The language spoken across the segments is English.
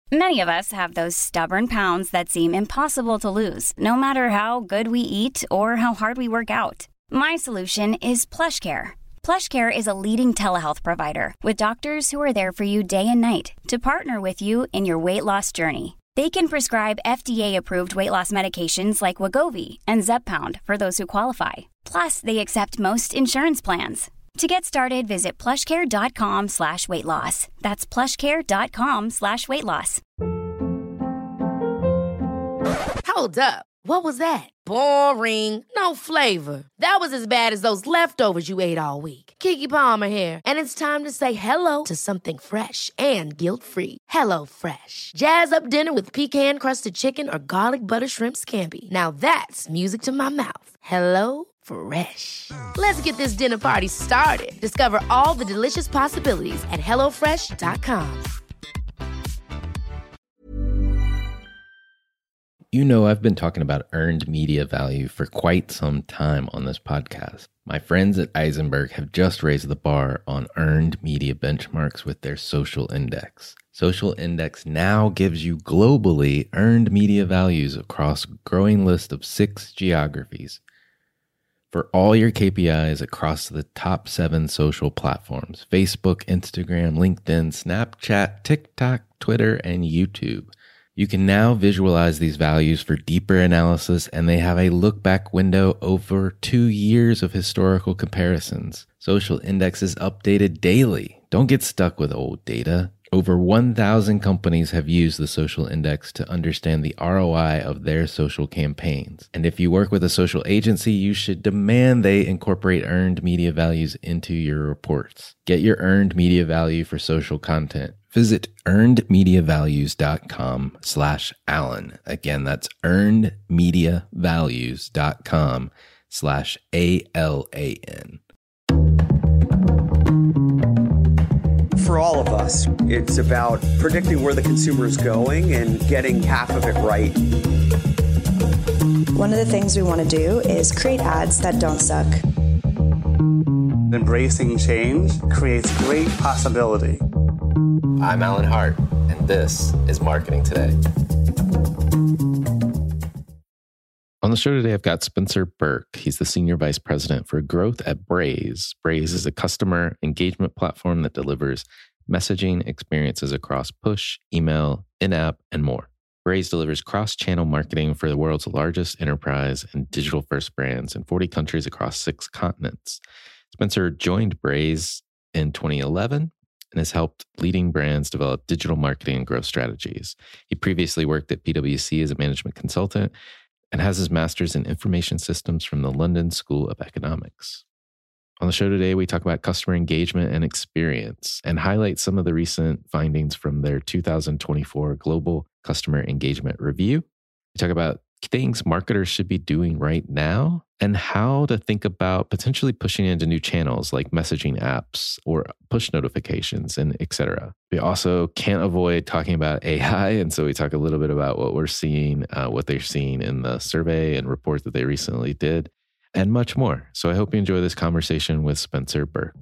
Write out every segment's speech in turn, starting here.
Many of us have those stubborn pounds that seem impossible to lose, no matter how good we eat or how hard we work out. My solution is PlushCare. PlushCare is a leading telehealth provider with doctors who are there for you day and night to partner with you in your weight loss journey. They can prescribe FDA-approved weight loss medications like Wegovy and Zepbound for those who qualify. Plus, they accept most insurance plans. To get started, visit plushcare.com/weightloss. That's plushcare.com/weightloss. Hold up. What was that? Boring. No flavor. That was as bad as those leftovers you ate all week. Keke Palmer here. And it's time to say hello to something fresh and guilt-free. Hello Fresh. Jazz up dinner with pecan-crusted chicken or garlic butter shrimp scampi. Now that's music to my mouth. Hello Fresh. Let's get this dinner party started. Discover all the delicious possibilities at HelloFresh.com. You know, I've been talking about earned media value for quite some time on this podcast. My friends at Eisenberg have just raised the bar on earned media benchmarks with their Social Index. Social Index now gives you globally earned media values across a growing list of 6 geographies for all your KPIs across the top 7 social platforms: Facebook, Instagram, LinkedIn, Snapchat, TikTok, Twitter, and YouTube. You can now visualize these values for deeper analysis, and they have a look-back window over 2 years of historical comparisons. Social Index is updated daily. Don't get stuck with old data. Over 1,000 companies have used the Social Index to understand the ROI of their social campaigns. And if you work with a social agency, you should demand they incorporate earned media values into your reports. Get your earned media value for social content. Visit earnedmediavalues.com/Alan. Again, that's earnedmediavalues.com/ALAN. For all of us, it's about predicting where the consumer is going and getting half of it right. One of the things we want to do is create ads that don't suck. Embracing change creates great possibility. I'm Alan Hart, and this is Marketing Today. On the show today, I've got Spencer Burke. He's the Senior Vice President for Growth at Braze. Braze is a customer engagement platform that delivers messaging experiences across push, email, in-app, and more. Braze delivers cross-channel marketing for the world's largest enterprise and digital-first brands in 40 countries across 6 continents. Spencer joined Braze in 2011 and has helped leading brands develop digital marketing and growth strategies. He previously worked at PwC as a management consultant and has his master's in information systems from the London School of Economics. On the show today, we talk about customer engagement and experience and highlight some of the recent findings from their 2024 Global Customer Engagement Review. We talk about things marketers should be doing right now and how to think about potentially pushing into new channels like messaging apps or push notifications and et cetera. We also can't avoid talking about AI. And so we talk a little bit about what we're seeing, what they're seeing in the survey and report that they recently did, and much more. So I hope you enjoy this conversation with Spencer Burke.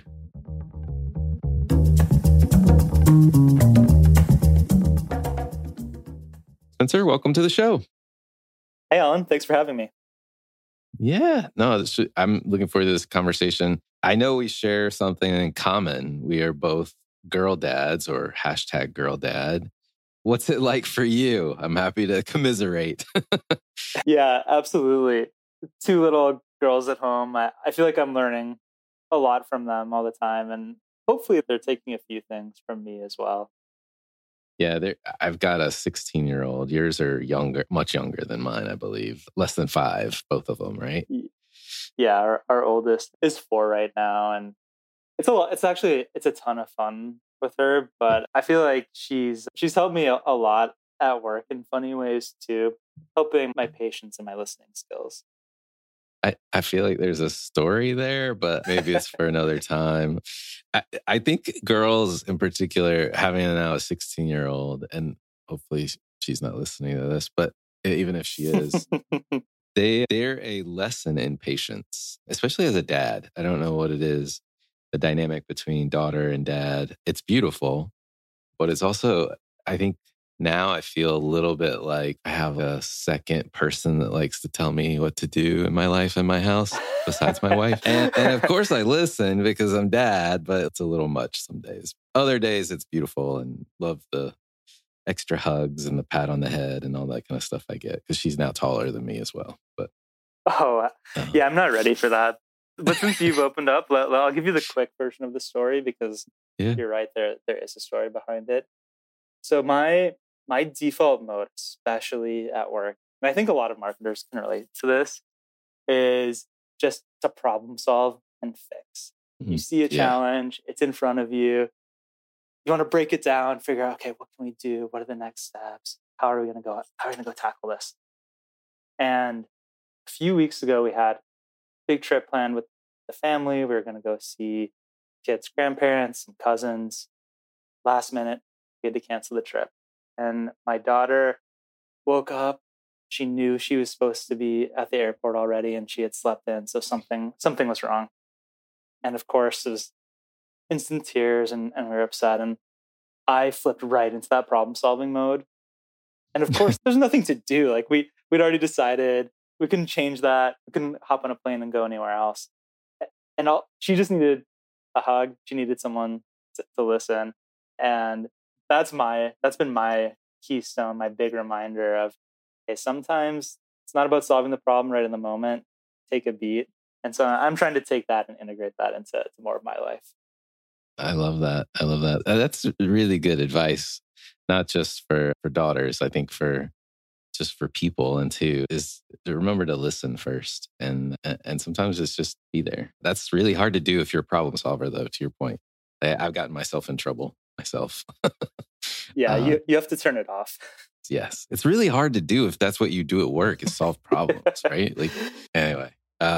Spencer, welcome to the show. Hey, Alan. Thanks for having me. Yeah, no, I'm looking forward to this conversation. I know we share something in common. We are both girl dads or hashtag girl dad. What's it like for you? I'm happy to commiserate. Yeah, absolutely. 2 little girls at home. I feel like I'm learning a lot from them all the time. And hopefully they're taking a few things from me as well. Yeah, I've got a 16-year-old. Yours are younger, much younger than mine, I believe. Less than 5, both of them, right? Yeah, our oldest is 4 right now, and it's a lot. It's a ton of fun with her. But I feel like she's helped me a lot at work in funny ways too, helping my patience and my listening skills. I feel like there's a story there, but maybe it's for another time. I think girls in particular, having now a 16-year-old, and hopefully she's not listening to this, but even if she is, they're a lesson in patience, especially as a dad. I don't know what it is, the dynamic between daughter and dad. It's beautiful, but it's also, I think Now I feel a little bit like I have a second person that likes to tell me what to do in my life and my house besides my wife. And of course I listen because I'm dad, but it's a little much some days. Other days it's beautiful and love the extra hugs and the pat on the head and all that kind of stuff I get because she's now taller than me as well. But yeah, I'm not ready for that. But since you've opened up, I'll give you the quick version of the story because you're right, there is a story behind it. So my default mode, especially at work, and I think a lot of marketers can relate to this, is just to problem solve and fix. Mm-hmm. You see a challenge, it's in front of you. You want to break it down, figure out, okay, what can we do? What are the next steps? How are we going to go tackle this? And a few weeks ago, we had a big trip planned with the family. We were going to go see kids' grandparents and cousins. Last minute, we had to cancel the trip. And my daughter woke up. She knew she was supposed to be at the airport already, and she had slept in. So something was wrong. And of course, it was instant tears, and we were upset. And I flipped right into that problem-solving mode. And of course, there's nothing to do. Like we'd already decided we couldn't change that. We couldn't hop on a plane and go anywhere else. And she just needed a hug. She needed someone to listen. And that's been my keystone, my big reminder of, hey, sometimes it's not about solving the problem right in the moment. Take a beat. And so I'm trying to take that and integrate that into more of my life. I love that. That's really good advice, not just for daughters. I think for people, and too, is to remember to listen first. And sometimes it's just be there. That's really hard to do if you're a problem solver, though, to your point. I've gotten myself in trouble myself. Yeah, you have to turn it off. Yes. It's really hard to do if that's what you do at work is solve problems, right? Like, anyway,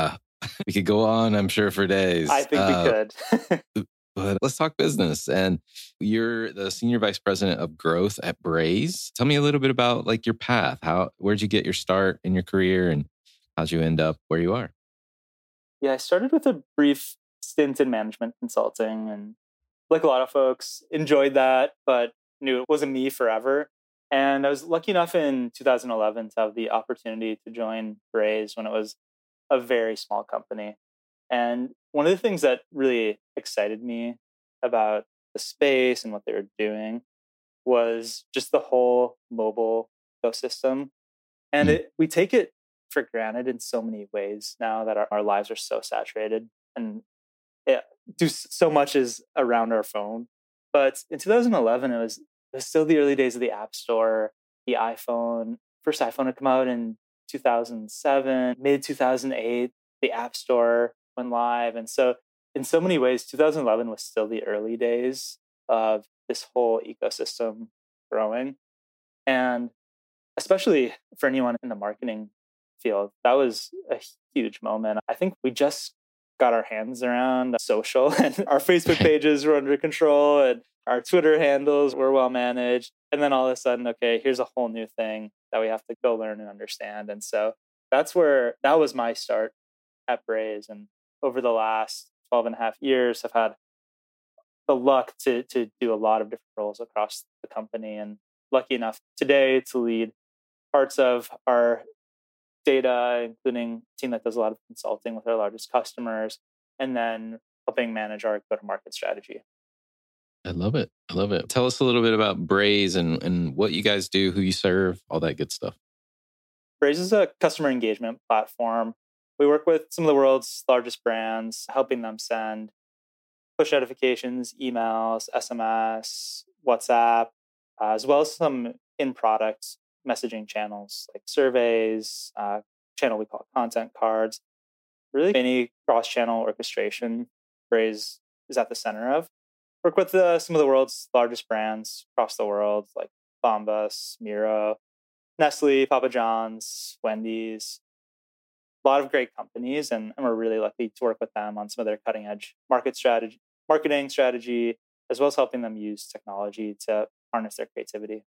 we could go on, I'm sure, for days. I think we could. But let's talk business. And you're the Senior Vice President of Growth at Braze. Tell me a little bit about like your path. Where'd you get your start in your career and how'd you end up where you are? Yeah, I started with a brief stint in management consulting, and like a lot of folks, enjoyed that, but knew it wasn't me forever. And I was lucky enough in 2011 to have the opportunity to join Braze when it was a very small company. And one of the things that really excited me about the space and what they were doing was just the whole mobile ecosystem. And we take it for granted in so many ways now that our lives are so saturated and so much is around our phone. But in 2011, it was still the early days of the App Store, the iPhone. First iPhone had come out in 2007, mid 2008, the App Store went live. And so in so many ways, 2011 was still the early days of this whole ecosystem growing. And especially for anyone in the marketing field, that was a huge moment. I think we just got our hands around social, and our Facebook pages were under control and our Twitter handles were well managed. And then all of a sudden, okay, here's a whole new thing that we have to go learn and understand. And so that was my start at Braze. And over the last 12 and a half years, I've had the luck to do a lot of different roles across the company, and lucky enough today to lead parts of our data, including a team that does a lot of consulting with our largest customers, and then helping manage our go-to-market strategy. I love it. Tell us a little bit about Braze and what you guys do, who you serve, all that good stuff. Braze is a customer engagement platform. We work with some of the world's largest brands, helping them send push notifications, emails, SMS, WhatsApp, as well as some in-product messaging channels like surveys, channel we call content cards. Really any cross-channel orchestration Braze is at the center of. Work with some of the world's largest brands across the world, like Bombas, Miro, Nestle, Papa John's, Wendy's. A lot of great companies, and we're really lucky to work with them on some of their cutting-edge marketing strategy, as well as helping them use technology to harness their creativity.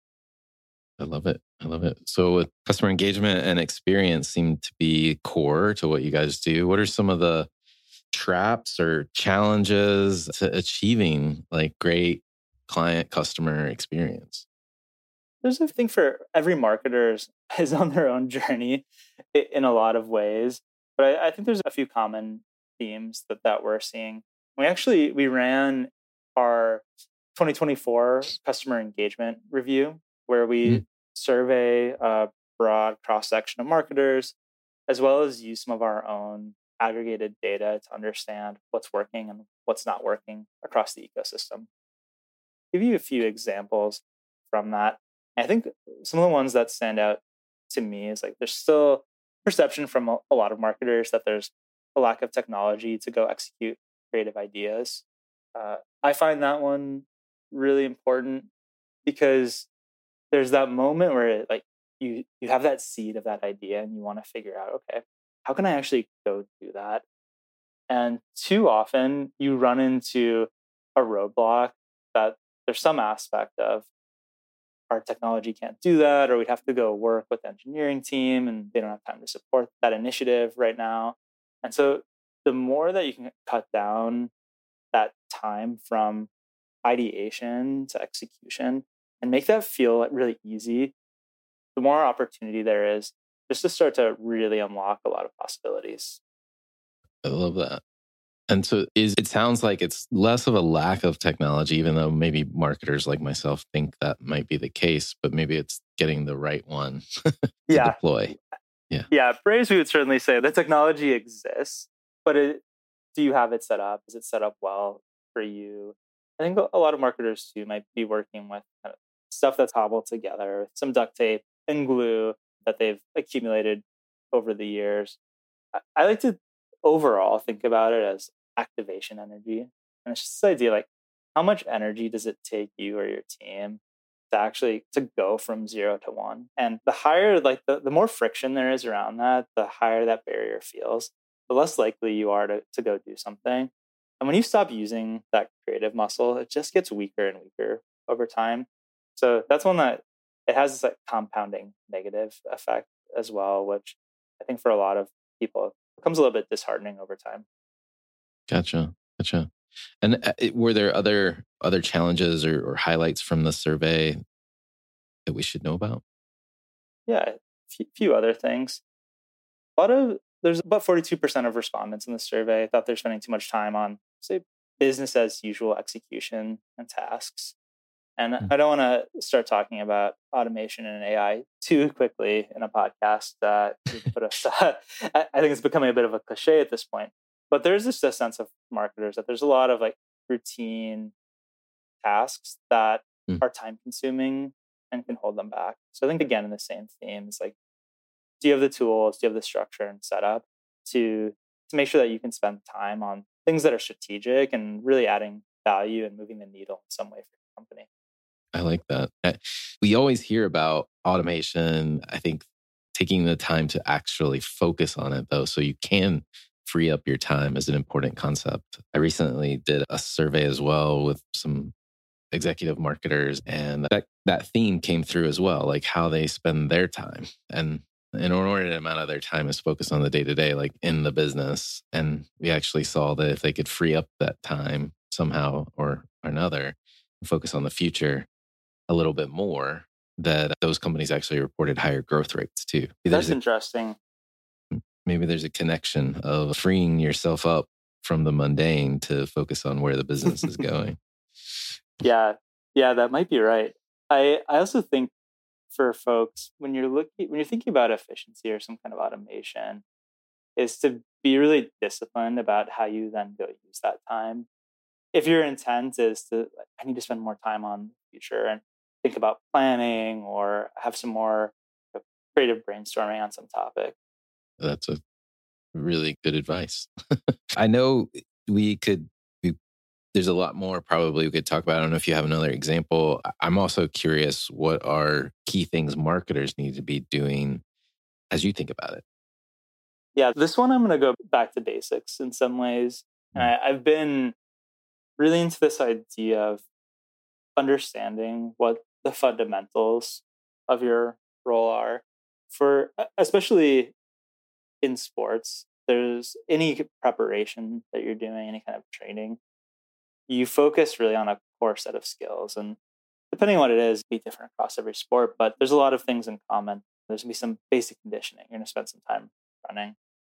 I love it. So with customer engagement and experience seem to be core to what you guys do. What are some of the traps or challenges to achieving like great client customer experience? There's a thing for every marketer is on their own journey in a lot of ways. But I think there's a few common themes that we're seeing. We ran our 2024 customer engagement review, where we survey a broad cross-section of marketers, as well as use some of our own aggregated data to understand what's working and what's not working across the ecosystem. Give you a few examples from that. I think some of the ones that stand out to me is like there's still perception from a lot of marketers that there's a lack of technology to go execute creative ideas. I find that one really important because there's that moment where like you have that seed of that idea and you want to figure out, okay, how can I actually go do that? And too often you run into a roadblock that there's some aspect of our technology can't do that, or we'd have to go work with the engineering team and they don't have time to support that initiative right now. And so the more that you can cut down that time from ideation to execution and make that feel really easy, the more opportunity there is just to start to really unlock a lot of possibilities. I love that. And so it sounds like it's less of a lack of technology, even though maybe marketers like myself think that might be the case, but maybe it's getting the right one to deploy. Yeah. Braze, we would certainly say the technology exists, but do you have it set up? Is it set up well for you? I think a lot of marketers too might be working with kind of stuff that's cobbled together, some duct tape and glue that they've accumulated over the years. I like to overall think about it as activation energy. And it's just this idea like, how much energy does it take you or your team to actually to go from 0 to 1? And the higher, like the more friction there is around that, the higher that barrier feels, the less likely you are to go do something. And when you stop using that creative muscle, it just gets weaker and weaker over time. So that's one that it has this like compounding negative effect as well, which I think for a lot of people becomes a little bit disheartening over time. Gotcha. And were there other challenges or highlights from the survey that we should know about? Yeah, a few other things. There's about 42% of respondents in the survey thought they're spending too much time on, say, business as usual execution and tasks. And I don't want to start talking about automation and AI too quickly in a podcast. I think it's becoming a bit of a cliche at this point. But there's just a sense of marketers that there's a lot of like routine tasks that are time consuming and can hold them back. So I think again, in the same theme, it's like, do you have the tools, do you have the structure and setup to make sure that you can spend time on things that are strategic and really adding value and moving the needle in some way for your company? I like that. We always hear about automation. I think taking the time to actually focus on it, though, so you can free up your time is an important concept. I did a survey as well with some executive marketers, and that theme came through as well, like how they spend their time. And an inordinate amount of their time is focused on the day-to-day, like in the business. And we actually saw that if they could free up that time somehow or another and focus on the future a little bit more, that those companies actually reported higher growth rates too. That's interesting. Maybe there's a connection of freeing yourself up from the mundane to focus on where the business is going. Yeah, that might be right. I also think for folks, when you're thinking about efficiency or some kind of automation, is to be really disciplined about how you then go use that time. If your intent is I need to spend more time on the future and think about planning or have some more creative brainstorming on some topic. That's a really good advice. I know there's a lot more probably we could talk about. I don't know if you have another example. I'm also curious, what are key things marketers need to be doing as you think about it? Yeah, this one I'm going to go back to basics in some ways. And I've been really into this idea of understanding what the fundamentals of your role are. For especially in sports, there's any preparation that you're doing, any kind of training, you focus really on a core set of skills. And depending on what it is, be different across every sport, but there's a lot of things in common. There's going to be some basic conditioning. You're going to spend some time running.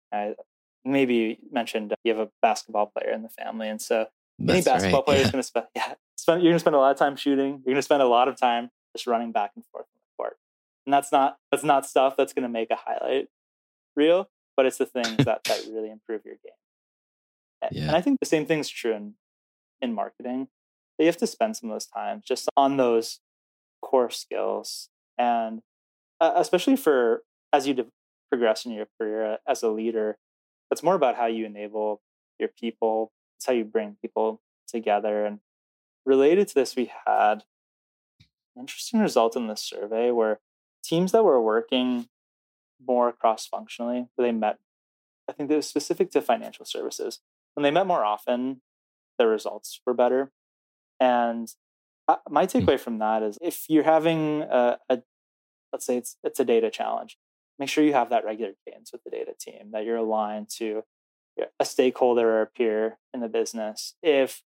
Maybe you mentioned you have a basketball player in the family. And so any basketball player is going to you're going to spend a lot of time shooting. You're going to spend a lot of time just running back and forth on the court. And that's not stuff that's going to make a highlight reel, but it's the things that really improve your game. Yeah. And I think the same thing's true in marketing. You have to spend some of those time just on those core skills. And especially as you progress in your career as a leader, it's more about how you enable your people. It's how you bring people together. And related to this, we had an interesting result in this survey where teams that were working more cross-functionally, they met, I think it was specific to financial services. When they met more often, the results were better. And my takeaway from that is if you're having let's say it's a data challenge, make sure you have that regular cadence with the data team, that you're aligned to a stakeholder or a peer in the business. If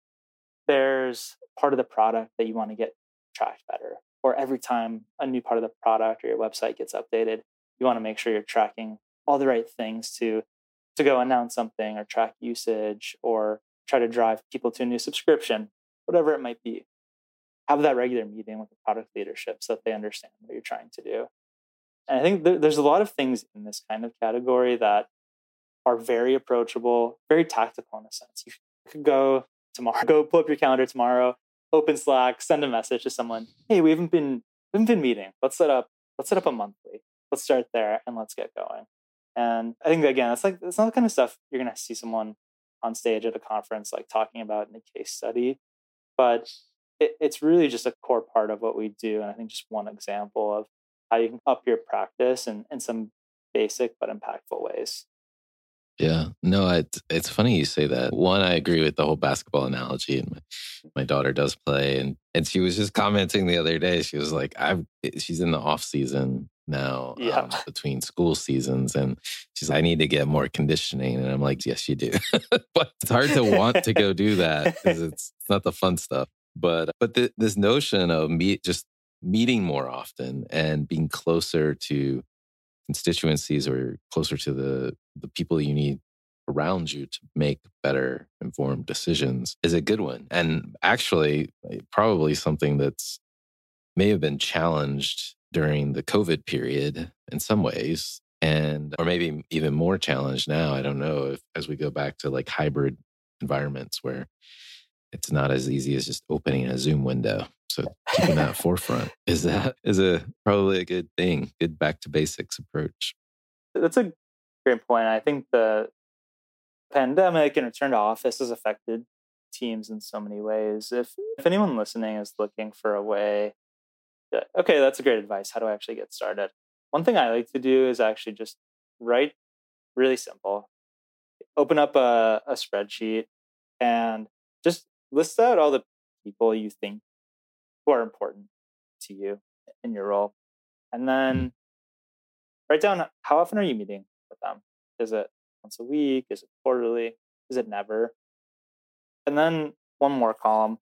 there's part of the product that you want to get tracked better, or every time a new part of the product or your website gets updated, you want to make sure you're tracking all the right things to go announce something or track usage or try to drive people to a new subscription, whatever it might be. Have that regular meeting with the product leadership so that they understand what you're trying to do. And I think there's a lot of things in this kind of category that are very approachable, very tactical in a sense. You could go pull up your calendar tomorrow, open Slack, send a message to someone. Hey, we haven't been meeting. Let's set up a monthly. Let's start there and let's get going. And I think again, it's not the kind of stuff you're gonna see someone on stage at a conference like talking about in a case study, but it's really just a core part of what we do. And I think just one example of how you can up your practice in some basic but impactful ways. Yeah, no, it's funny you say that. One, I agree with the whole basketball analogy, and my daughter does play, and she was just commenting the other day. She was like, she's in the off season now, between school seasons, and she's like, I need to get more conditioning, and I'm like, yes, you do, but it's hard to want to go do that because it's not the fun stuff. But this notion of just meeting more often and being closer to constituencies or closer to the people you need around you to make better informed decisions is a good one. And actually, probably something that's may have been challenged during the COVID period in some ways, or maybe even more challenged now. I don't know if as we go back to like hybrid environments where it's not as easy as just opening a Zoom window. So keeping that forefront is probably a good thing, good back to basics approach. That's a great point. I think the pandemic and return to office has affected teams in so many ways. If anyone listening is looking for a way, okay, that's a great advice. How do I actually get started? One thing I like to do is actually just write really simple. Open up a spreadsheet and just list out all the people you think who are important to you in your role. And then write down, how often are you meeting with them? Is it once a week? Is it quarterly? Is it never? And then one more column.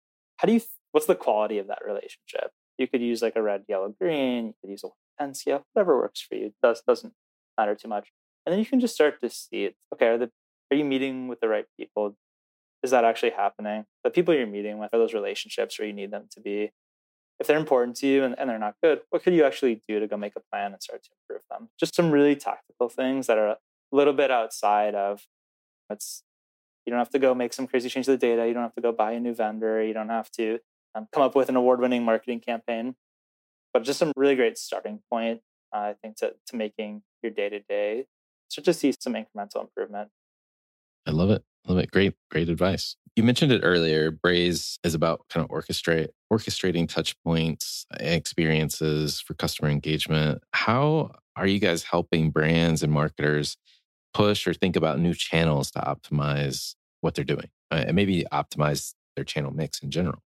What's the quality of that relationship? You could use like a red, yellow, green. You could use a 1-10 scale, whatever works for you. It doesn't matter too much. And then you can just start to see it. Okay, are you meeting with the right people? Is that actually happening? The people you're meeting with, are those relationships where you need them to be? If they're important to you and they're not good, what could you actually do to go make a plan and start to improve them? Just some really tactical things that are a little bit outside of you don't have to go make some crazy change to the data. You don't have to go buy a new vendor. You don't have to come up with an award-winning marketing campaign, but just some really great starting point, I think, to making your day-to-day start to see some incremental improvement. I love it. Great advice. You mentioned it earlier. Braze is about kind of orchestrating touch points, experiences for customer engagement. How are you guys helping brands and marketers push or think about new channels to optimize what they're doing and maybe optimize their channel mix in general?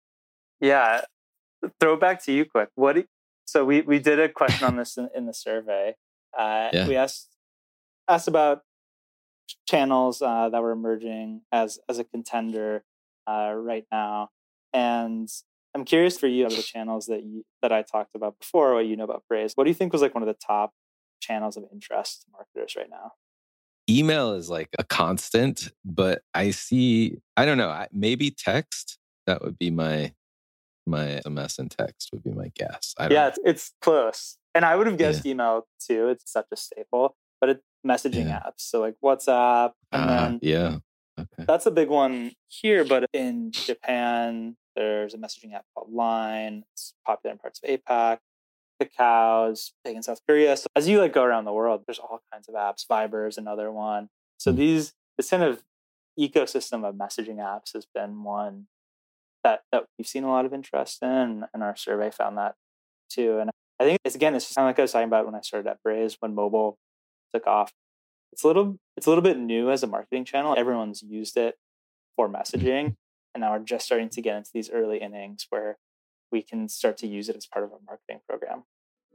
Yeah. Throw it back to you quick. So we did a question on this in the survey. We asked about channels that were emerging as a contender right now. And I'm curious for you of the channels that I talked about before, what you know about Braze. What do you think was like one of the top channels of interest to marketers right now? Email is like a constant, but I don't know, maybe text. That would be my SMS and text would be my guess. I don't know. It's close. And I would have guessed email too. It's such a staple, but it's messaging apps. So like WhatsApp, and then okay. That's a big one here. But in Japan, there's a messaging app called Line. It's popular in parts of APAC. Kakao's big in South Korea. So as you like go around the world, there's all kinds of apps. Viber is another one. So this kind of ecosystem of messaging apps has been one that we've seen a lot of interest in, and our survey found that too. And I think it's just kind of like I was talking about when I started at Braze, when mobile took off. It's a little bit new as a marketing channel. Everyone's used it for messaging, and now we're just starting to get into these early innings where we can start to use it as part of our marketing program.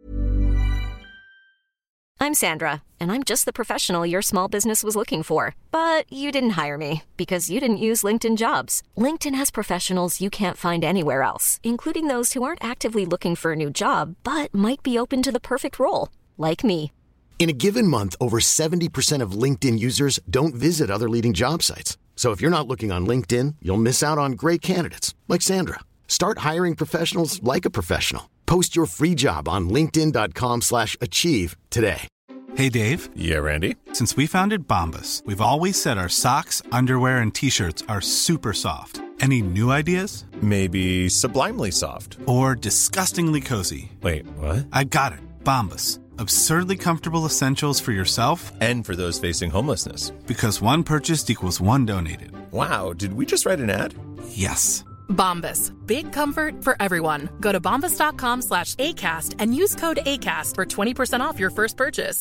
I'm Sandra, and I'm just the professional your small business was looking for. But you didn't hire me because you didn't use LinkedIn Jobs. LinkedIn has professionals you can't find anywhere else, including those who aren't actively looking for a new job, but might be open to the perfect role, like me. In a given month, over 70% of LinkedIn users don't visit other leading job sites. So if you're not looking on LinkedIn, you'll miss out on great candidates like Sandra. Start hiring professionals like a professional. Post your free job on linkedin.com/achieve today. Hey, Dave. Yeah, Randy. Since we founded Bombas, we've always said our socks, underwear, and T-shirts are super soft. Any new ideas? Maybe sublimely soft. Or disgustingly cozy. Wait, what? I got it. Bombas. Absurdly comfortable essentials for yourself and for those facing homelessness. Because one purchased equals one donated. Wow, did we just write an ad? Yes. Bombas. Big comfort for everyone. Go to bombas.com/ACAST and use code ACAST for 20% off your first purchase.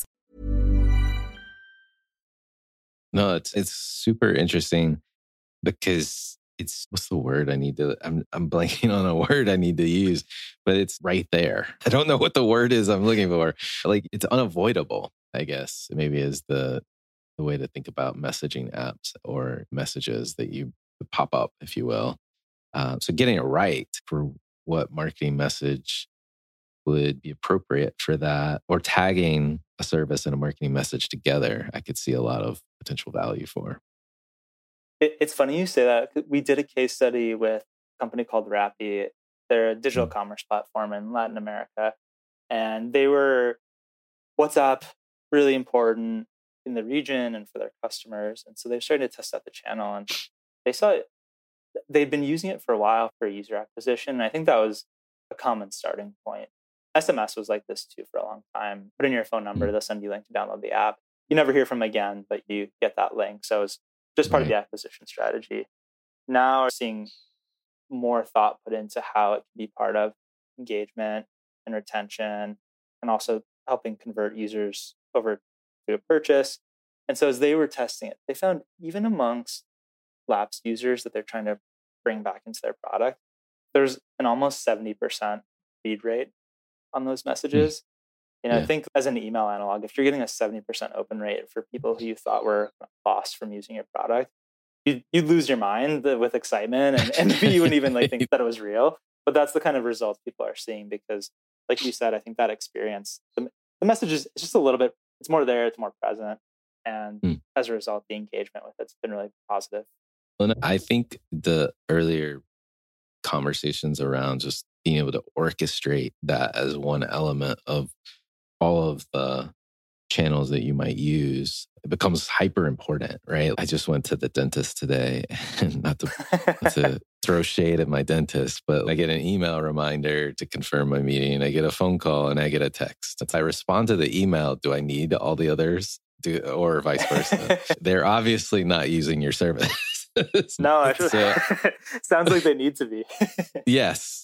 No, it's super interesting because what's the word I need to, I'm blanking on a word I need to use, but it's right there. I don't know what the word is I'm looking for. Like, it's unavoidable, I guess, maybe is the way to think about messaging apps or messages that you pop up, if you will. So getting it right for what marketing message would be appropriate for that, or tagging a service and a marketing message together, I could see a lot of potential value for. It's funny you say that. We did a case study with a company called Rappi. They're a digital commerce platform in Latin America. And they were WhatsApp really important in the region and for their customers. And so they started to test out the channel, and they saw they'd been using it for a while for user acquisition. And I think that was a common starting point. SMS was like this too for a long time. Put in your phone number, they'll send you a link to download the app. You never hear from them again, but you get that link. So it's just part of the acquisition strategy. Now we're seeing more thought put into how it can be part of engagement and retention, and also helping convert users over to a purchase. And so as they were testing it, they found even amongst lapsed users that they're trying to bring back into their product, there's an almost 70% read rate on those messages. I think as an email analog, if you're getting a 70% open rate for people who you thought were lost from using your product, you'd lose your mind with excitement, and maybe you wouldn't even think that it was real. But that's the kind of results people are seeing because, like you said, I think that experience, the message is just a little bit, it's more there, it's more present. And as a result, the engagement with it's been really positive. Well, I think the earlier conversations around just being able to orchestrate that as one element of all of the channels that you might use, it becomes hyper important, right? I just went to the dentist today, and not to throw shade at my dentist, but I get an email reminder to confirm my meeting. I get a phone call and I get a text. If I respond to the email, do I need all the others? Or vice versa? They're obviously not using your service. No, actually, sounds like they need to be. Yes,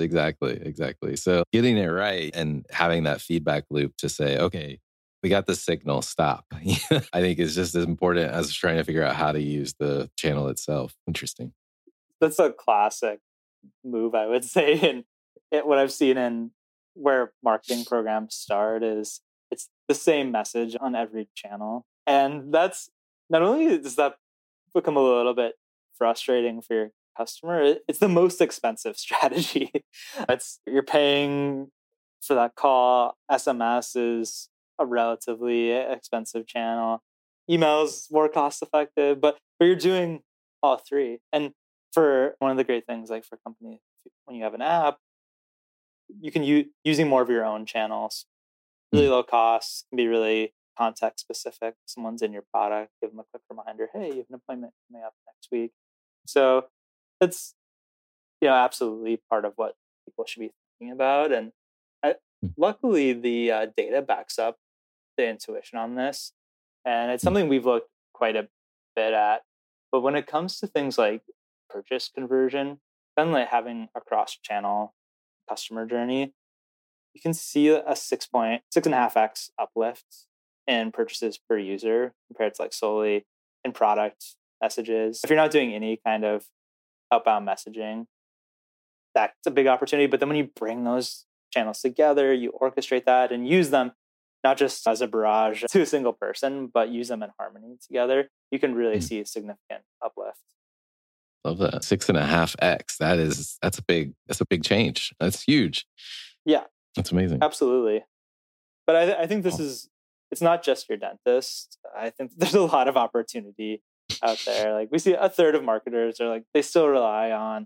exactly. So getting it right and having that feedback loop to say, okay, we got the signal, stop. I think is just as important as trying to figure out how to use the channel itself. Interesting. That's a classic move, I would say. And what I've seen in where marketing programs start is it's the same message on every channel. And that's not only does that become a little bit frustrating for your customer, it's the most expensive strategy. You're paying for that call. SMS is a relatively expensive channel. Email is more cost effective, but you're doing all three. And for one of the great things, like for companies, when you have an app, you can using more of your own channels, really low cost, can be really context specific. Someone's in your product, give them a quick reminder, hey, you have an appointment coming up next week. So it's, absolutely part of what people should be thinking about. And luckily, the data backs up the intuition on this. And it's something we've looked quite a bit at. But when it comes to things like purchase conversion, then like having a cross-channel customer journey, you can see a 6.5x uplift in purchases per user compared to like solely in product messages. If you're not doing any kind of outbound messaging, that's a big opportunity. But then when you bring those channels together, you orchestrate that and use them not just as a barrage to a single person, but use them in harmony together, you can really see a significant uplift. Love that. 6.5x. That's a big change. That's huge. Yeah. That's amazing. Absolutely. But I think it's not just your dentist. I think there's a lot of opportunity out there. Like we see a third of marketers are like, they still rely on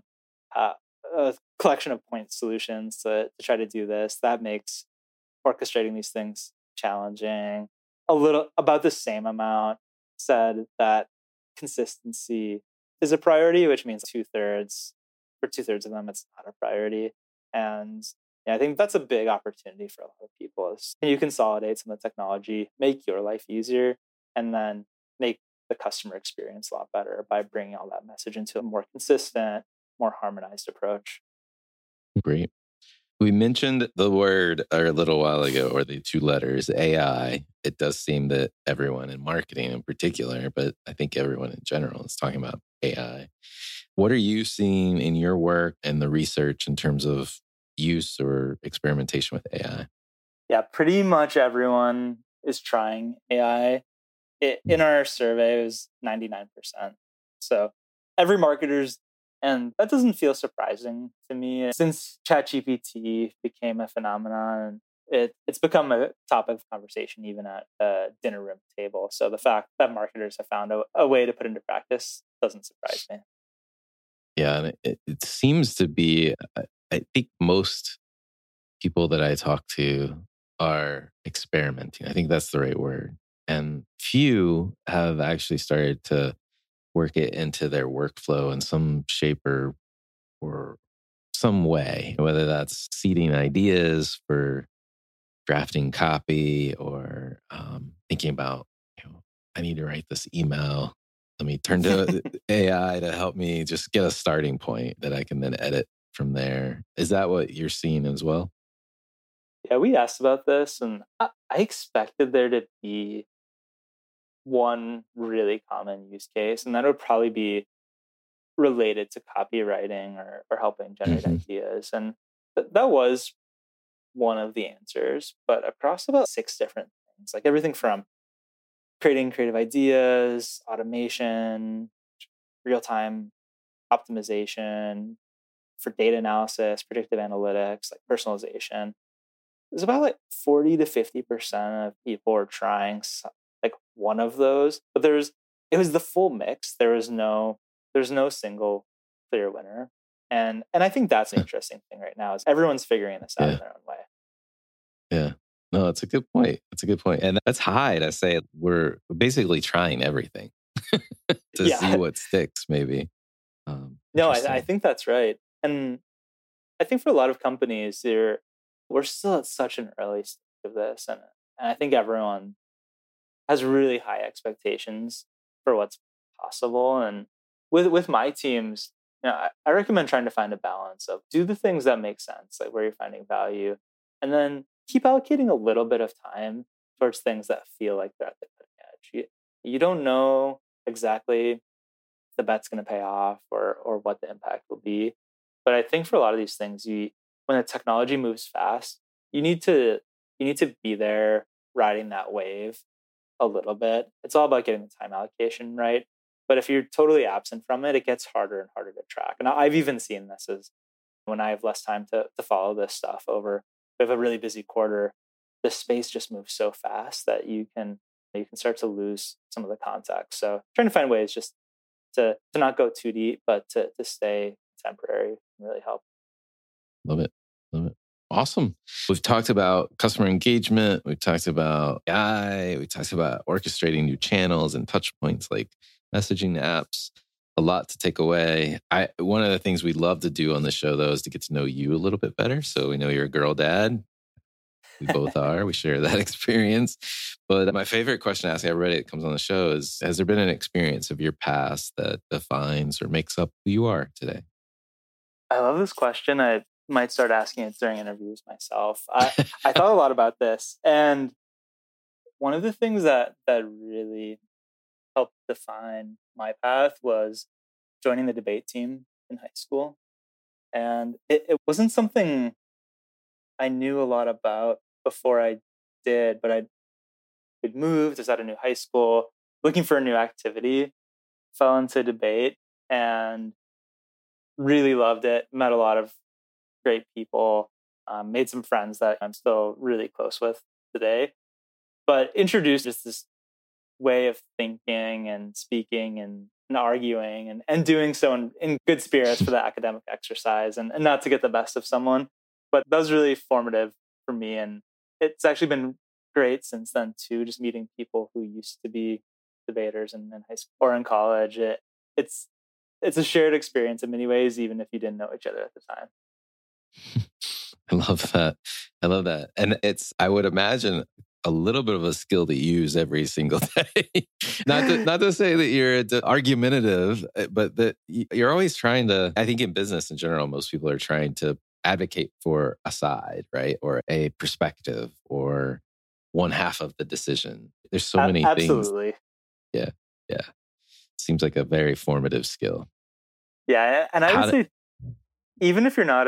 a collection of point solutions to try to do this. That makes orchestrating these things challenging. About the same amount said that consistency is a priority, which means for 2/3 of them, it's not a priority. And I think that's a big opportunity for a lot of people is can you consolidate some of the technology, make your life easier, and then make the customer experience a lot better by bringing all that message into a more consistent, more harmonized approach. Great. We mentioned the word a little while ago, or the two letters, AI. It does seem that everyone in marketing in particular, but I think everyone in general is talking about AI. What are you seeing in your work and the research in terms of use or experimentation with AI? Yeah, pretty much everyone is trying AI. In our survey, it was 99%. So every marketer's, and that doesn't feel surprising to me. Since ChatGPT became a phenomenon, it's become a topic of conversation even at a dinner room table. So the fact that marketers have found a way to put into practice doesn't surprise me. Yeah, and it seems to be, I think most people that I talk to are experimenting. I think that's the right word. And few have actually started to work it into their workflow in some shape or some way, whether that's seeding ideas for drafting copy or thinking about, I need to write this email. Let me turn to AI to help me just get a starting point that I can then edit from there. Is that what you're seeing as well? Yeah, we asked about this, and I expected there to be one really common use case, and that would probably be related to copywriting or helping generate ideas. And that was one of the answers, but across about 6 different things, like everything from creating creative ideas, automation, real-time optimization, for data analysis, predictive analytics, like personalization. There's about like 40 to 50% of people are trying like one of those, but it was the full mix. There's no single clear winner. And I think that's an interesting thing right now is everyone's figuring this out in their own way. Yeah. No, that's a good point. And that's high to say we're basically trying everything to see what sticks, maybe. No, I think that's right. And I think for a lot of companies, we're still at such an early stage of this. And I think everyone has really high expectations for what's possible. And with my teams, I recommend trying to find a balance of do the things that make sense, like where you're finding value, and then keep allocating a little bit of time towards things that feel like they're at the cutting edge. You don't know exactly if the bet's going to pay off or what the impact will be. But I think for a lot of these things, when the technology moves fast, you need to be there riding that wave a little bit. It's all about getting the time allocation right. But if you're totally absent from it, it gets harder and harder to track. And I've even seen this as when I have less time to follow this stuff over. We have a really busy quarter. The space just moves so fast that you can start to lose some of the context. So trying to find ways just to not go too deep, but to stay contemporary can really help. Love it. Love it. Awesome. We've talked about customer engagement. We've talked about AI. We talked about orchestrating new channels and touch points like messaging apps. A lot to take away. One of the things we love to do on the show, though, is to get to know you a little bit better. So we know you're a girl dad. We both are. We share that experience. But my favorite question to ask everybody that comes on the show is, has there been an experience of your past that defines or makes up who you are today? I love this question. I might start asking it during interviews myself. I thought a lot about this. And one of the things that really helped define my path was joining the debate team in high school. And it wasn't something I knew a lot about before I did, but I'd moved, was at a new high school, looking for a new activity, fell into debate and really loved it. Met a lot of great people, made some friends that I'm still really close with today, but introduced just this way of thinking and speaking and arguing and doing so in good spirits for the academic exercise and not to get the best of someone. But that was really formative for me. And it's actually been great since then too, just meeting people who used to be debaters in high school or in college. It's a shared experience in many ways, even if you didn't know each other at the time. I love that. I love that. And I would imagine, a little bit of a skill to use every single day. not to say that you're argumentative, but that you're always trying to, I think in business in general, most people are trying to advocate for a side, right? Or a perspective or one half of the decision. There's so many things. Absolutely. Yeah. Seems like a very formative skill. Yeah. And I would say, even if you're not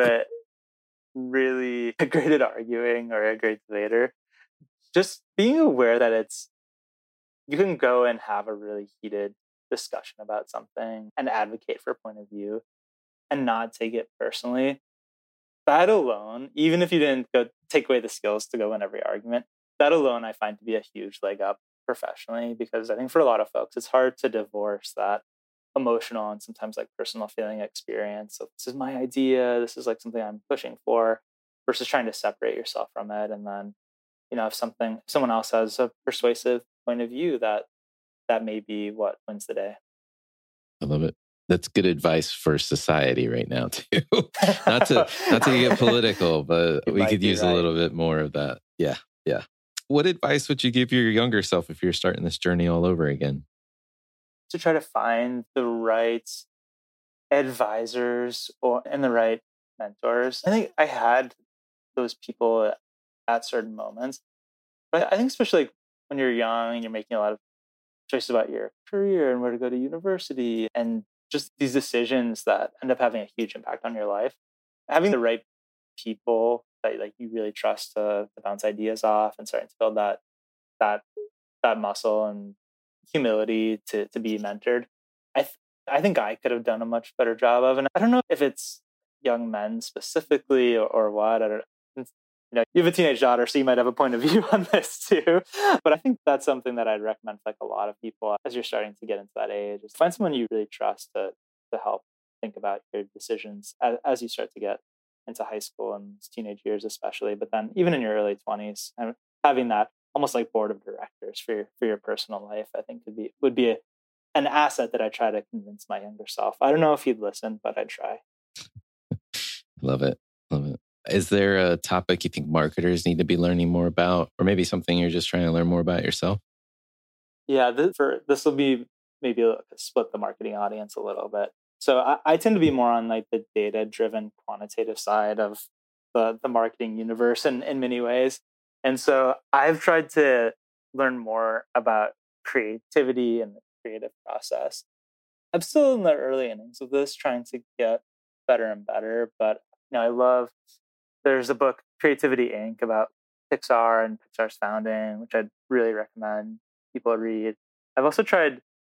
really great at arguing or a great debater, just being aware that you can go and have a really heated discussion about something and advocate for a point of view and not take it personally. That alone, even if you didn't go take away the skills to go win every argument, that alone I find to be a huge leg up professionally, because I think for a lot of folks, it's hard to divorce that emotional and sometimes like personal feeling experience. So this is my idea. This is like something I'm pushing for, versus trying to separate yourself from it. And then, if someone else has a persuasive point of view, that may be what wins the day. I love it. That's good advice for society right now too. not to get political, but we could use a little bit more of that. Yeah. What advice would you give your younger self if you're starting this journey all over again? To try to find the right advisors and the right mentors. I think I had those people at certain moments, but I think especially when you're young and you're making a lot of choices about your career and where to go to university and just these decisions that end up having a huge impact on your life, having the right people that like you really trust to bounce ideas off and starting to build that muscle and humility to be mentored. I think I could have done a much better job of, and I don't know if it's young men specifically or what. I don't know. You have a teenage daughter, so you might have a point of view on this too. But I think that's something that I'd recommend for like a lot of people as you're starting to get into that age. Is find someone you really trust to help think about your decisions as you start to get into high school and teenage years especially. But then even in your early 20s, and having that almost like board of directors for your personal life, I think would be an asset that I try to convince my younger self. I don't know if he'd listen, but I'd try. Love it. Is there a topic you think marketers need to be learning more about, or maybe something you're just trying to learn more about yourself? Yeah, this will be maybe split the marketing audience a little bit. So I tend to be more on like the data-driven quantitative side of the marketing universe in many ways. And so I've tried to learn more about creativity and the creative process. I'm still in the early innings of this, trying to get better and better. But there's a book, Creativity Inc., about Pixar and Pixar's founding, which I'd really recommend people read. I've also tried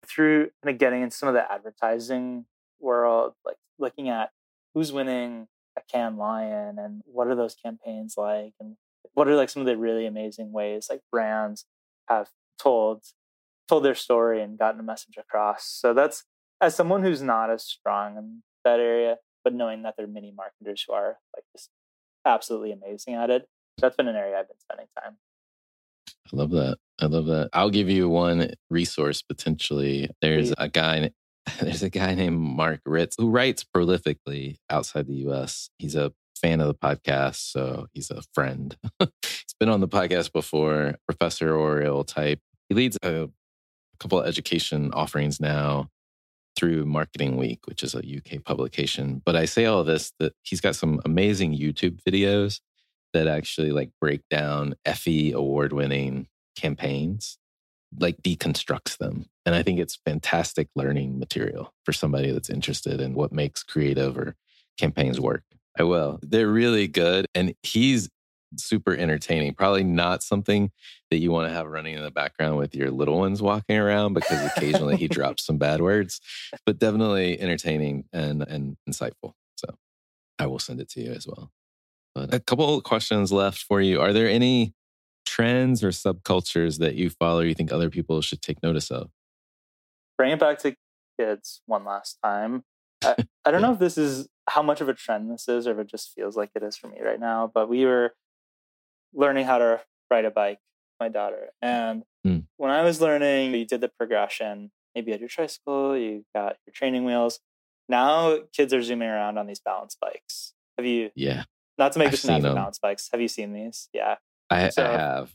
through kind of getting into some of the advertising world, like looking at who's winning a Cannes Lion and what are those campaigns like, and what are like some of the really amazing ways like brands have told their story and gotten a message across. So that's, as someone who's not as strong in that area, but knowing that there are many marketers who are like just absolutely amazing at it, that's been an area I've been spending time. I love that. I love that. I'll give you one resource potentially. There's a guy named Mark Ritz who writes prolifically outside the US. He's a fan of the podcast, so he's a friend. He's been on the podcast before, Professor Oriel type. He leads a couple of education offerings now through Marketing Week, which is a UK publication. But I say all of this, that he's got some amazing YouTube videos that actually like break down Effie award-winning campaigns, like deconstructs them. And I think it's fantastic learning material for somebody that's interested in what makes creative or campaigns work. I will. They're really good. And he's super entertaining. Probably not something that you want to have running in the background with your little ones walking around, because occasionally he drops some bad words, but definitely entertaining and insightful. So I will send it to you as well. But a couple of questions left for you. Are there any trends or subcultures that you follow you think other people should take notice of? Bring it back to kids one last time. I don't know if this is how much of a trend this is, or if it just feels like it is for me right now, but we were learning how to ride a bike, my daughter. And when I was learning, you did the progression. Maybe you had your tricycle, you got your training wheels. Now kids are zooming around on these balance bikes. Have you? Yeah. Not to make this an balance bikes. Have you seen these? Yeah. I have.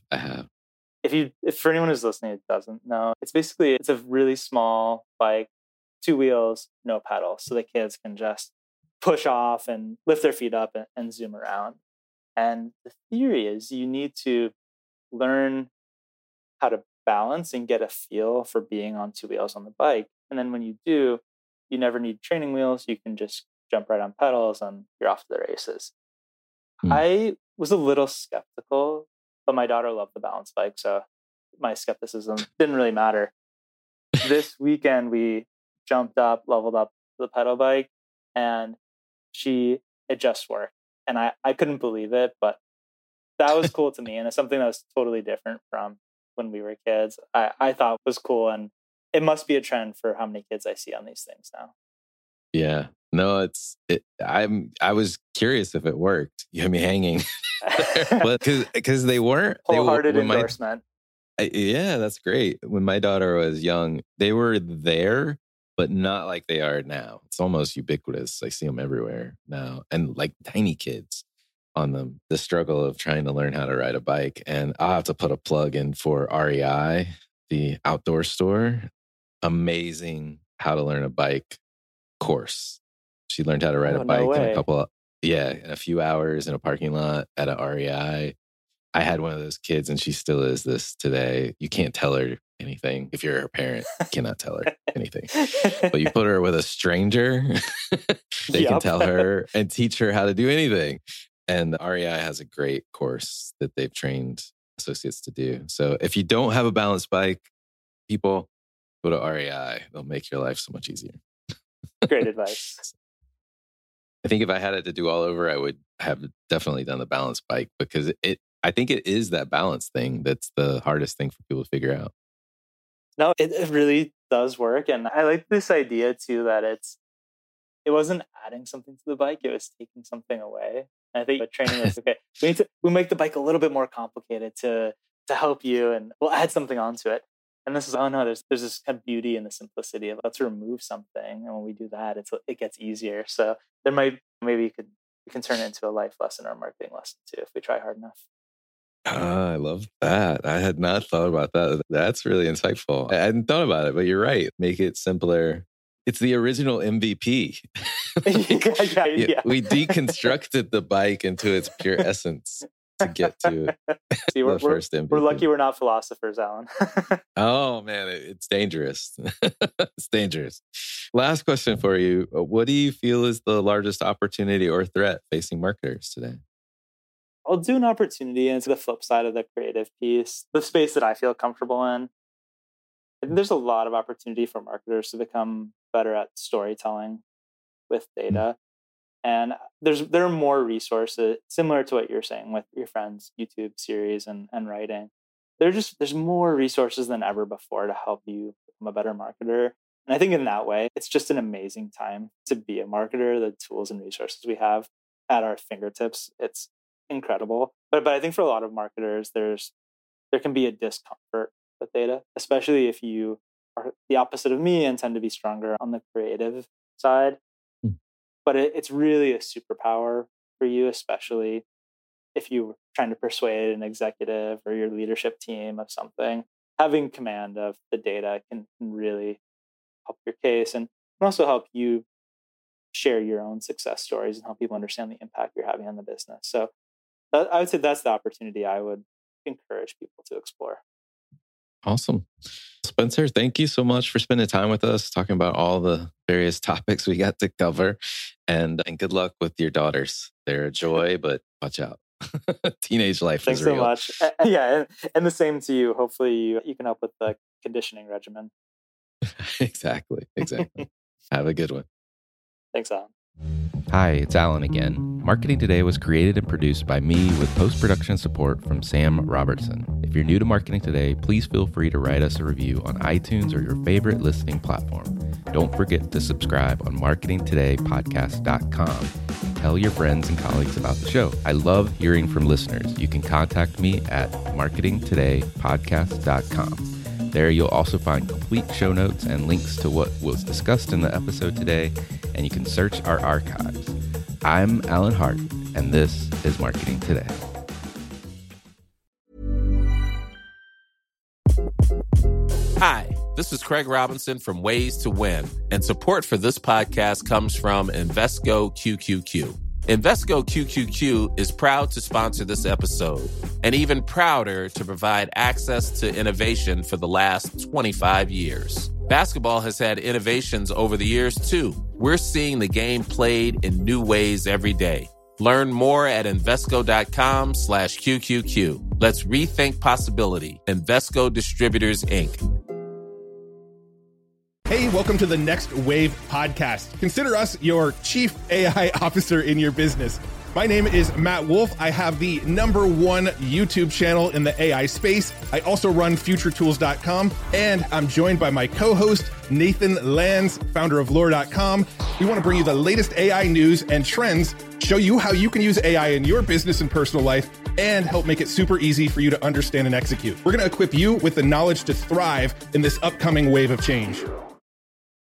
If for anyone who's listening who doesn't know, it's a really small bike, 2 wheels, no pedal. So the kids can just push off and lift their feet up and zoom around. And the theory is you need to learn how to balance and get a feel for being on 2 wheels on the bike. And then when you do, you never need training wheels. You can just jump right on pedals and you're off to the races. I was a little skeptical, but my daughter loved the balance bike, so my skepticism didn't really matter. This weekend, we leveled up the pedal bike, and it just worked. And I couldn't believe it, but that was cool to me. And it's something that was totally different from when we were kids. I thought was cool, and it must be a trend for how many kids I see on these things now. Yeah. No, I was curious if it worked. You had me hanging, because they weren't. Wholehearted endorsement. Yeah, that's great. When my daughter was young, they were there, but not like they are now. It's almost ubiquitous. I see them everywhere now, and like tiny kids on them. The struggle of trying to learn how to ride a bike, and I'll have to put a plug in for REI, the outdoor store. Amazing how to learn a bike course. She learned how to ride a bike in a few hours in a parking lot at a REI. I had one of those kids, and she still is this today. You can't tell her anything. If you're her parent, you cannot tell her anything. But you put her with a stranger, they can tell her and teach her how to do anything. And the REI has a great course that they've trained associates to do. So if you don't have a balance bike, people, go to REI. They'll make your life so much easier. Great advice. I think if I had it to do all over, I would have definitely done the balance bike, because I think it is that balance thing that's the hardest thing for people to figure out. No, it really does work. And I like this idea too, that it wasn't adding something to the bike, it was taking something away. And I think training is okay. We make the bike a little bit more complicated to help you, and we'll add something onto it. And this is, there's this kind of beauty in the simplicity of let's remove something. And when we do that, it gets easier. So maybe we can turn it into a life lesson or a marketing lesson too, if we try hard enough. I love that. I had not thought about that. That's really insightful. I hadn't thought about it, but you're right. Make it simpler. It's the original MVP. Yeah. We deconstructed the bike into its pure essence to get to the first MVP. We're lucky we're not philosophers, Alan. Oh, man, it's dangerous. It's dangerous. Last question for you. What do you feel is the largest opportunity or threat facing marketers today? I'll do an opportunity, and it's the flip side of the creative piece, the space that I feel comfortable in. there's a lot of opportunity for marketers to become better at storytelling with data. And there are more resources similar to what you're saying with your friend's YouTube series and writing. There's more resources than ever before to help you become a better marketer. And I think in that way, it's just an amazing time to be a marketer. The tools and resources we have at our fingertips, it's incredible. But I think for a lot of marketers, there can be a discomfort with data, especially if you are the opposite of me and tend to be stronger on the creative side. But it's really a superpower for you, especially if you're trying to persuade an executive or your leadership team of something. Having command of the data can really help your case and can also help you share your own success stories and help people understand the impact you're having on the business. So I would say that's the opportunity I would encourage people to explore. Awesome. Spencer, thank you so much for spending time with us, talking about all the various topics we got to cover. And good luck with your daughters. They're a joy, but watch out. Teenage life Thanks is real. Thanks so much. Yeah, and the same to you. Hopefully you can help with the conditioning regimen. Exactly. Have a good one. Thanks, Alan. Hi, it's Alan again. Marketing Today was created and produced by me with post-production support from Sam Robertson. If you're new to Marketing Today, please feel free to write us a review on iTunes or your favorite listening platform. Don't forget to subscribe on marketingtodaypodcast.com. Tell your friends and colleagues about the show. I love hearing from listeners. You can contact me at marketingtodaypodcast.com. There you'll also find complete show notes and links to what was discussed in the episode today, and you can search our archives. I'm Alan Hart, and this is Marketing Today. Hi, this is Craig Robinson from Ways to Win, and support for this podcast comes from Invesco QQQ. Invesco QQQ is proud to sponsor this episode, and even prouder to provide access to innovation for the last 25 years. Basketball has had innovations over the years, too. We're seeing the game played in new ways every day. Learn more at Invesco.com/QQQ. Let's rethink possibility. Invesco Distributors, Inc. Hey, welcome to the Next Wave podcast. Consider us your chief AI officer in your business. My name is Matt Wolf. I have the #1 YouTube channel in the AI space. I also run FutureTools.com, and I'm joined by my co-host, Nathan Lands, founder of Lore.com. We want to bring you the latest AI news and trends, show you how you can use AI in your business and personal life, and help make it super easy for you to understand and execute. We're going to equip you with the knowledge to thrive in this upcoming wave of change.